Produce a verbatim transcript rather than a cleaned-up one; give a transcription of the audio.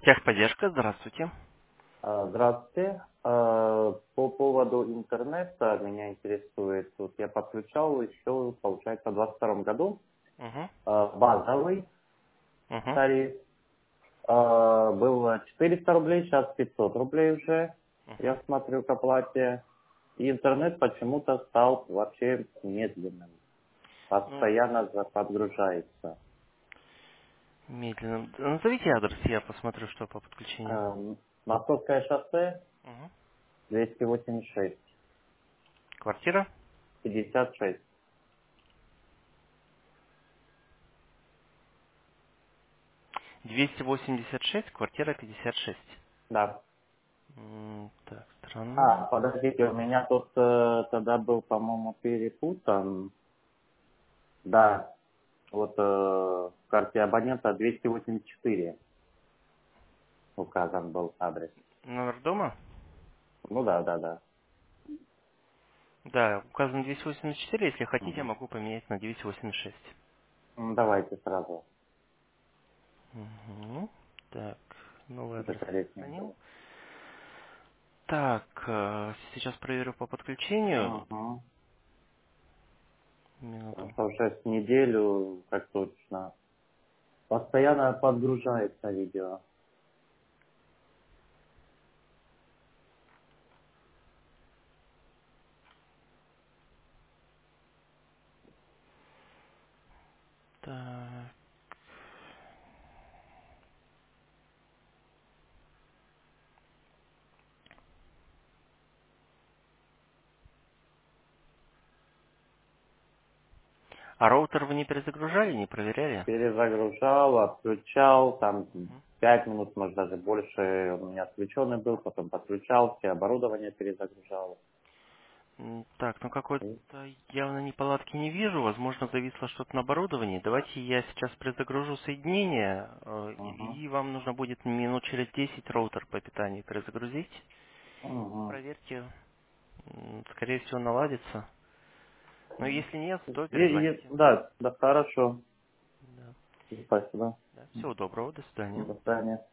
Техподдержка, здравствуйте. А, Здравствуйте. А, По поводу интернета меня интересует, тут я подключал еще, получается, в двадцать втором году Угу, а, базовый угу. тариф. А, Было четыреста рублей, сейчас пятьсот рублей уже, я смотрю, к оплате. И интернет почему-то стал вообще медленным, Ну, постоянно за- подгружается. медленно. Назовите адрес, я посмотрю, что по подключению. А, Московское шоссе, Угу. двести восемьдесят шесть, Квартира пятьдесят шесть. двести восемьдесят шесть, квартира пятьдесят шесть. Да. М, Так, странно. А, подождите, у меня тут э, тогда был, по-моему, перепутан. Да, вот э, в карте абонента двести восемьдесят четыре указан был адрес. Номер дома? Ну да, да, да. Да, указано двести восемьдесят четыре. Если хотите, я Мгм. могу поменять на двести восемьдесят шесть. М, Давайте сразу. Угу. Так, новый Это адрес корректнее сохранил. будет. Так, э, сейчас проверю по подключению. Угу. Минуту. Просто уже с неделю, как точно. Постоянно подгружается видео. Так. А роутер вы не перезагружали, не проверяли? Перезагружал, отключал, там пять минут, может даже больше у меня отключенный был, потом подключал, все оборудование перезагружал. М, Так, ну какой-то И- явно неполадки не вижу. Возможно, зависло что-то на оборудовании. Давайте я сейчас предзагружу соединение, э, Мгм. и вам нужно будет минут через десять роутер по питанию перезагрузить. Мгм. Проверьте, м, скорее всего, наладится. Но если нет, то И- и- перезвоните. да, да, хорошо. Да. Спасибо. Да. Всего доброго, до свидания. До свидания.